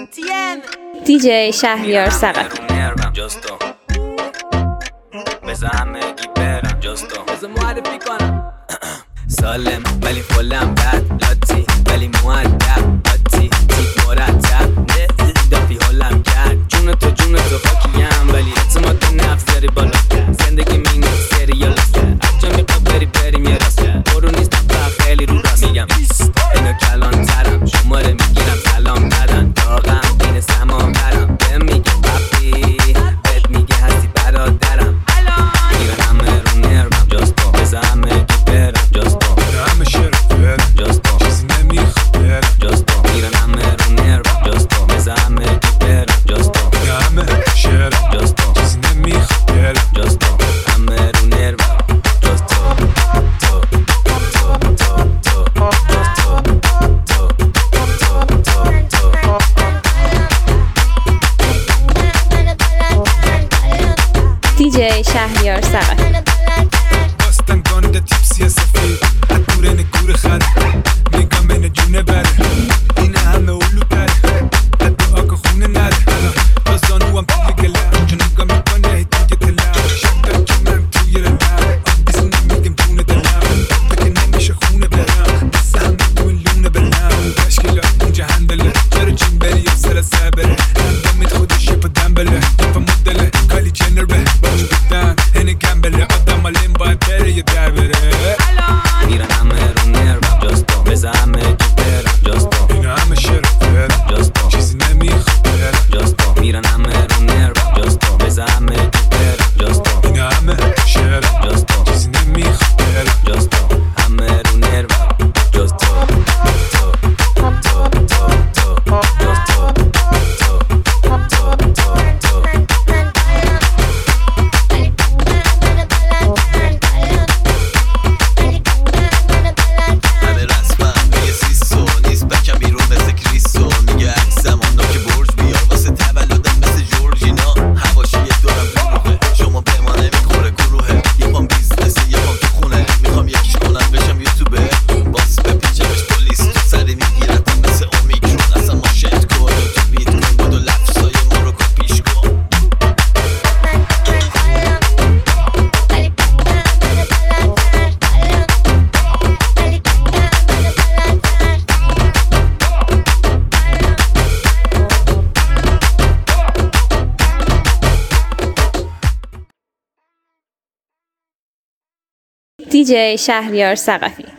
دیجی شهریار ثقفی. بذار همگی برم جستو بذار معرفی کنم سالم ولی فلم بد لاتی ولی مؤدب آتی تیک مرتب دافی حالم کرد جون تو خاکیم ولی اعتماد به نفس داری بالا زندگی مینی سریال از جا میخواد بریم یه راست برو نیست فقط خیلی رو راست میگم اینا کلان ترم شماره میگیرم سلام ندن داغم این سمان برم بهم میگه پاپی بهت میگه هستی برادرم میرن همه رو نرمم جستو بذار همه گی برم جستو همه شرف برم جستو چیزی نمیخواد برم جستو میرن همه رو نرمم جستو بذار همه گی برم جستو همه شرف جستو چیزی نمیخواد برم جستو همه رو نرمم جستو تو دیجی شهریار ثقفی. باستن گانده تیپسی سفید از دور نگور خره نگام بین جونه بره این همه اولو تره از دعا که خونه نره با زانو هم توی گلم چون نگاه میکنه هی توی تلم شب دارم جونم توی رلم بیزی نمیگم جونه دلم فکر نمیشه خونه برم بس همه تو این لونه برم تشکیلات اینجا هندله چرا چین بری یا سر سبره اندامید خودش یه پا دنبله یه پا مدله کالی جنر به باش بدن هنه گمبله آدم آلیم باید بره یا در بره میرن همه رو نرمم جستو بذار همه گی برم جستو اینا همه شرف برم جستو چیزی نمیخواد برم جستو میرن همه رو نرمم جستو بذار همه گی برم جستو اینا همه شرف جستو چیزی نمیخواد برم جستو همه رو نرمم جستو دیجی شهریار ثقفی.